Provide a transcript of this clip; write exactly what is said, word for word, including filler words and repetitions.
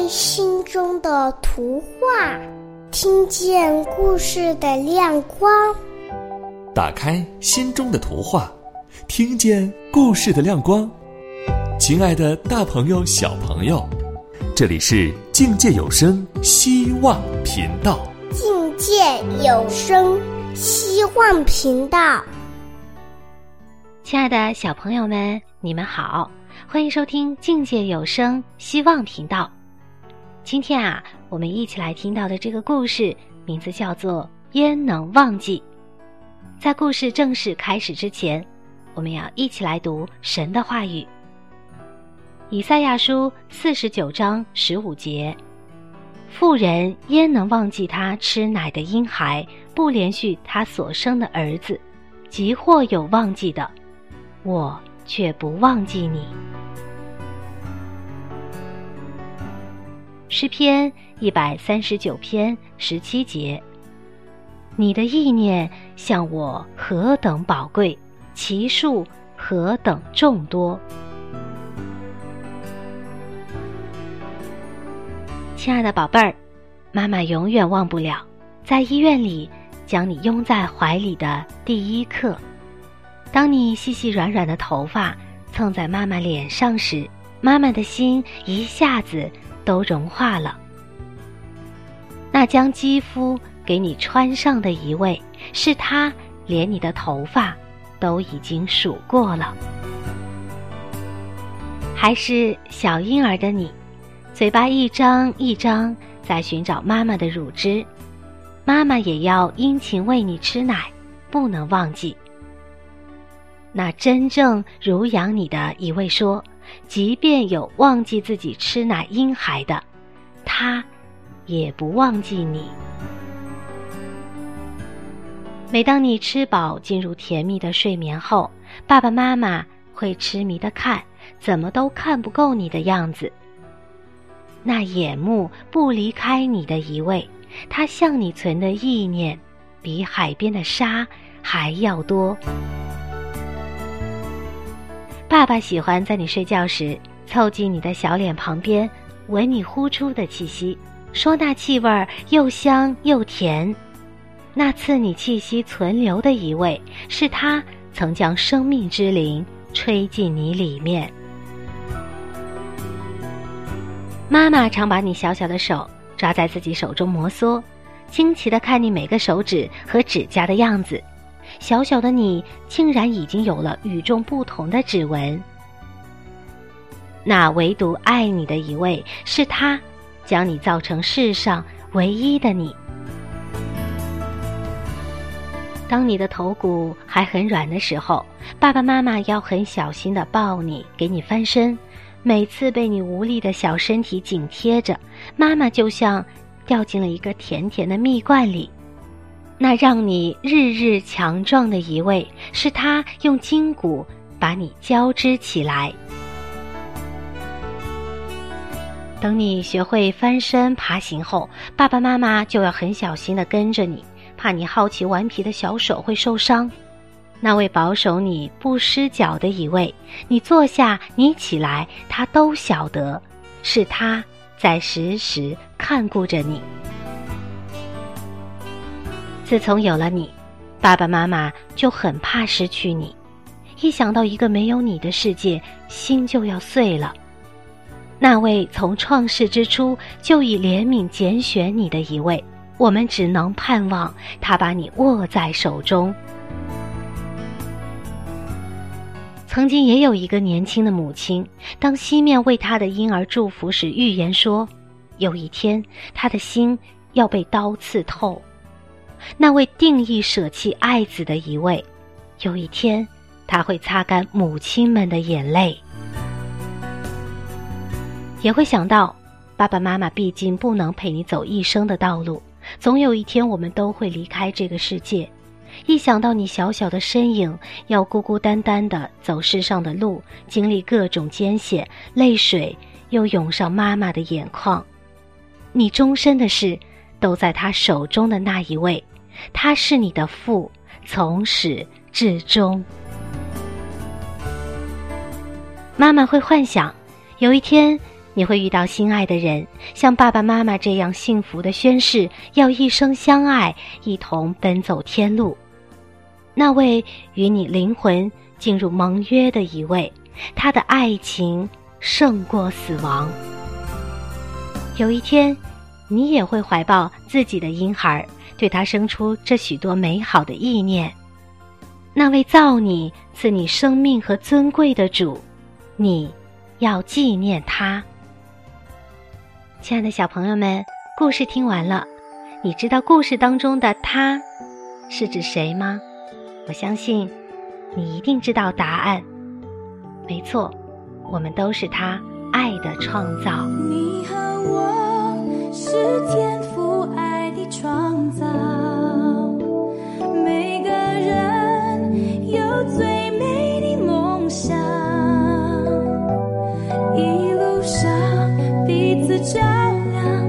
开心中的图画，听见故事的亮光。 打开心中的图画，听见故事的亮光。亲爱的大朋友小朋友，这里是境界有声希望频道。 境界有声希望频道。 亲爱的小朋友们，你们好，欢迎收听境界有声希望频道。今天啊，我们一起来听到的这个故事名字叫做焉能忘记。在故事正式开始之前，我们要一起来读神的话语。以赛亚书四十九章十五节，妇人焉能忘记她吃奶的婴孩，不连续她所生的儿子？即或有忘记的，我却不忘记你。诗篇一百三十九篇十七节，你的意念向我何等宝贵，其数何等众多。亲爱的宝贝儿，妈妈永远忘不了在医院里将你拥在怀里的第一刻。当你细细软软的头发蹭在妈妈脸上时，妈妈的心一下子都融化了。那将肌肤给你穿上的一位，是她连你的头发都已经数过了。还是小婴儿的你，嘴巴一张一张在寻找妈妈的乳汁，妈妈也要殷勤喂你吃奶，不能忘记。那真正乳养你的一位说，即便有忘记自己吃奶婴孩的，他也不忘记你。每当你吃饱进入甜蜜的睡眠后，爸爸妈妈会痴迷地看，怎么都看不够你的样子。那眼目不离开你的一位，他向你存的意念比海边的沙还要多。爸爸喜欢在你睡觉时凑近你的小脸旁边，闻你呼出的气息，说那气味又香又甜。那赐你气息存留的一位，是他曾将生命之灵吹进你里面。妈妈常把你小小的手抓在自己手中摩挲，惊奇地看你每个手指和指甲的样子，小小的你竟然已经有了与众不同的指纹。那唯独爱你的一位，是他将你造成世上唯一的你。当你的头骨还很软的时候，爸爸妈妈要很小心地抱你，给你翻身。每次被你无力的小身体紧贴着，妈妈就像掉进了一个甜甜的蜜罐里。那让你日日强壮的一位，是他用筋骨把你交织起来。等你学会翻身爬行后，爸爸妈妈就要很小心地跟着你，怕你好奇顽皮的小手会受伤。那位保守你不失脚的一位，你坐下你起来，他都晓得，是他在时时看顾着你。自从有了你，爸爸妈妈就很怕失去你，一想到一个没有你的世界，心就要碎了。那位从创世之初就以怜悯拣选你的一位，我们只能盼望他把你握在手中。曾经也有一个年轻的母亲，当西面为她的婴儿祝福时预言说，有一天她的心要被刀刺透。那位定义舍弃爱子的一位，有一天他会擦干母亲们的眼泪。也会想到爸爸妈妈毕竟不能陪你走一生的道路，总有一天我们都会离开这个世界。一想到你小小的身影要孤孤单单地走世上的路，经历各种艰险，泪水又涌上妈妈的眼眶。你终身的事都在他手中的那一位，他是你的父，从始至终。妈妈会幻想有一天你会遇到心爱的人，像爸爸妈妈这样幸福的宣誓，要一生相爱，一同奔走天路。那位与你灵魂进入盟约的一位，他的爱情胜过死亡。有一天，你也会怀抱自己的婴孩，对他生出这许多美好的意念。那位造你、赐你生命和尊贵的主，你要纪念他。亲爱的小朋友们，故事听完了，你知道故事当中的他是指谁吗？我相信你一定知道答案。没错，我们都是他爱的创造。 你和我是天父爱的创造，每个人有最美的梦想，一路上彼此照亮，